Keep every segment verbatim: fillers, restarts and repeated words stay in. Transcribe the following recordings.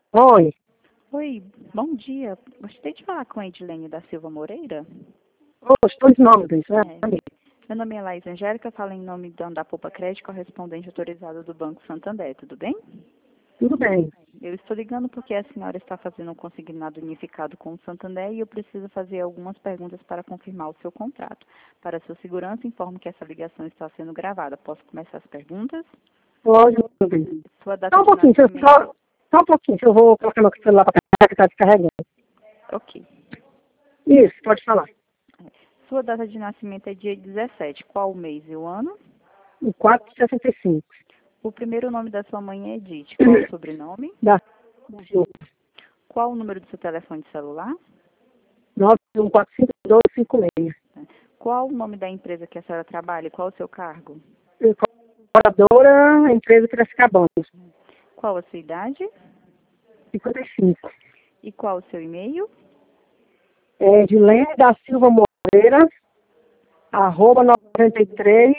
Oi, Oi, bom dia. Gostaria de falar com a Edilene da Silva Moreira. hoje, todos os nomes, né? É, meu nome é Laís Angélica, falo em nome da da Poupa Crédito, correspondente autorizado do Banco Santander, tudo bem? Tudo bem. Eu estou ligando porque a senhora está fazendo um consignado unificado com o Santander e eu preciso fazer algumas perguntas para confirmar o seu contrato. Para sua segurança, informo que essa ligação está sendo gravada. Posso começar as perguntas? Pode, meu bem. Sua data Só um de pouquinho, deixa eu nascimento? só, só um pouquinho, que eu vou colocar meu celular para cá, que está descarregando. Ok. Isso, pode falar. Sua data de nascimento é dia dezessete. Qual o mês e o ano? O quatro de sessenta e cinco. O primeiro nome da sua mãe é Edith. Qual o sobrenome? Da Silva. Qual o número do seu telefone celular? nove um quatro cinco dois cinco seis. Qual o nome da empresa que a senhora trabalha e qual o seu cargo? Incorporadora, empresa Piracicabana. Qual a sua idade? cinquenta e cinco. E qual o seu e-mail? É Edilene da Silva Moreira, arroba noventa e três.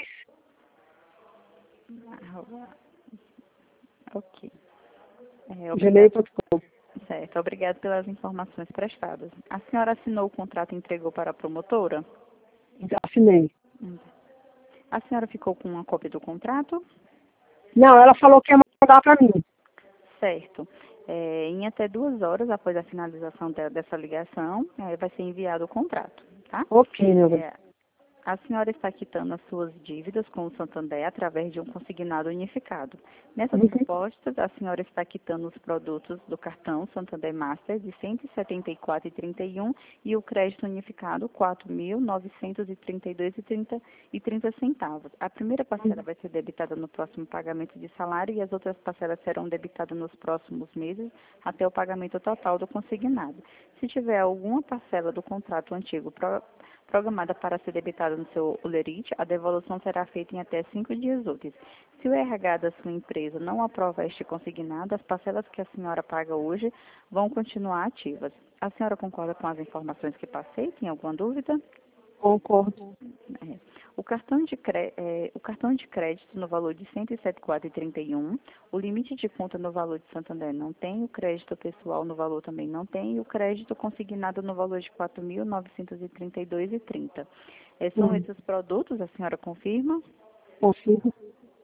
Arroba- Ok. É, gmail obrigado. ponto com. Certo, obrigado pelas informações prestadas. A senhora assinou o contrato e entregou para a promotora? Já assinei. Hum. A senhora ficou com uma cópia do contrato? Não, ela falou que ia mandar para mim. Certo. É, em até duas horas após a finalização de- dessa ligação, é, vai ser enviado o contrato, tá? Ok, meu bem. É, a senhora está quitando as suas dívidas com o Santander através de um consignado unificado. Nessas Uhum. propostas, a senhora está quitando os produtos do cartão Santander Master de cento e setenta e quatro vírgula trinta e um e o crédito unificado quatro mil novecentos e trinta e dois vírgula trinta centavos. A primeira parcela vai ser debitada no próximo pagamento de salário e as outras parcelas serão debitadas nos próximos meses até o pagamento total do consignado. Se tiver alguma parcela do contrato antigo pro- programada para ser debitada no seu olerite, a devolução será feita em até cinco dias úteis. Se o R H da sua empresa não aprova este consignado, as parcelas que a senhora paga hoje vão continuar ativas. A senhora concorda com as informações que passei? Tem alguma dúvida? Concordo. É. O cartão de, cre- é, o cartão de crédito no valor de cento e setenta e quatro vírgula trinta e um, o limite de conta no valor de Santander não tem, o crédito pessoal no valor também não tem, e o crédito consignado no valor de quatro mil novecentos e trinta e dois vírgula trinta. É, são Uhum. esses produtos, a senhora confirma? Consigo.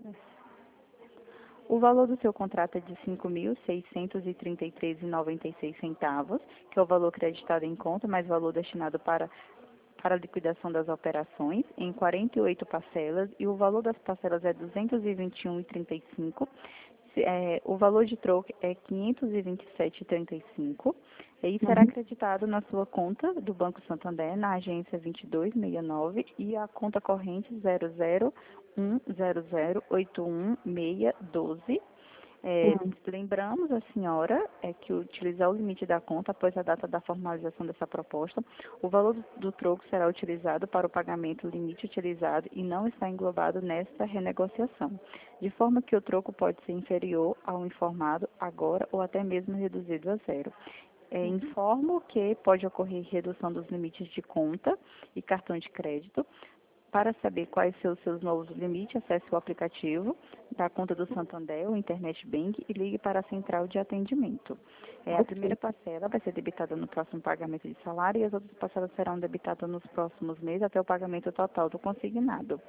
O valor do seu contrato é de cinco mil seiscentos e trinta e três vírgula noventa e seis centavos, que é o valor creditado em conta, mais valor destinado para para a liquidação das operações em quarenta e oito parcelas e o valor das parcelas é duzentos e vinte e um vírgula trinta e cinco. Se- é, o valor de troco é quinhentos e vinte e sete vírgula trinta e cinco e será Uhum. acreditado na sua conta do Banco Santander, na agência vinte e dois sessenta e nove e a conta corrente zero zero um zero zero oito um seis doze. É, Uhum. lembramos a senhora é, que utilizar o limite da conta após a data da formalização dessa proposta, o valor do, do troco será utilizado para o pagamento limite utilizado e não está englobado nesta renegociação, de forma que o troco pode ser inferior ao informado agora ou até mesmo reduzido a zero. É, informo que pode ocorrer redução dos limites de conta e cartão de crédito. Para saber quais são os seus novos limites, acesse o aplicativo da conta do Santander, o Internet Bank, e ligue para a central de atendimento. É, a primeira Ok. parcela vai ser debitada no próximo pagamento de salário e as outras parcelas serão debitadas nos próximos meses até o pagamento total do consignado.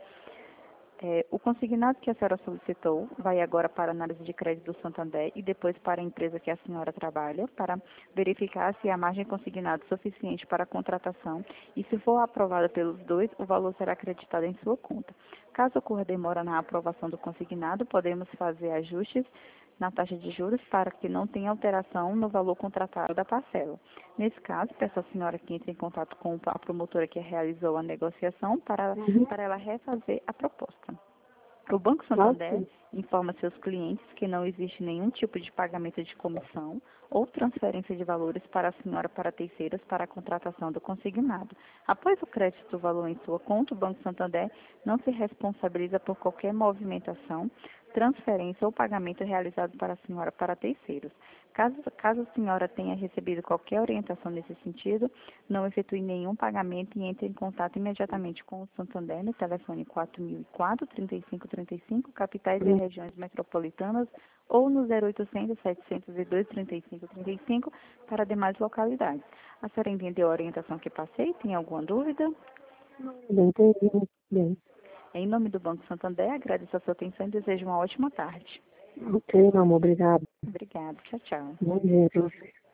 É, o consignado que a senhora solicitou vai agora para a análise de crédito do Santander e depois para a empresa que a senhora trabalha, para verificar se a margem consignada é suficiente para a contratação e, se for aprovada pelos dois, o valor será acreditado em sua conta. Caso ocorra demora na aprovação do consignado, podemos fazer ajustes na taxa de juros para que não tenha alteração no valor contratado da parcela. Nesse caso, peço à senhora que entre em contato com a promotora que realizou a negociação para, Uhum. para ela refazer a proposta. O Banco Santander Ok. informa seus clientes que não existe nenhum tipo de pagamento de comissão ou transferência de valores para a senhora para terceiros para a contratação do consignado. Após o crédito do valor em sua conta, o Banco Santander não se responsabiliza por qualquer movimentação transferência ou pagamento realizado para a senhora para terceiros. Caso, caso a senhora tenha recebido qualquer orientação nesse sentido, não efetue nenhum pagamento e entre em contato imediatamente com o Santander no telefone quatro mil e quatro, trinta e cinco trinta e cinco, capitais e regiões metropolitanas, ou no zero oitocentos, setecentos e dois, trinta e cinco trinta e cinco para demais localidades. A senhora entendeu a orientação que passei? Tem alguma dúvida? Bem, entendi muito bem. Em nome do Banco Santander, agradeço a sua atenção e desejo uma ótima tarde. Ok, meu amor, obrigado. Obrigada. Tchau, tchau. Bom dia para você.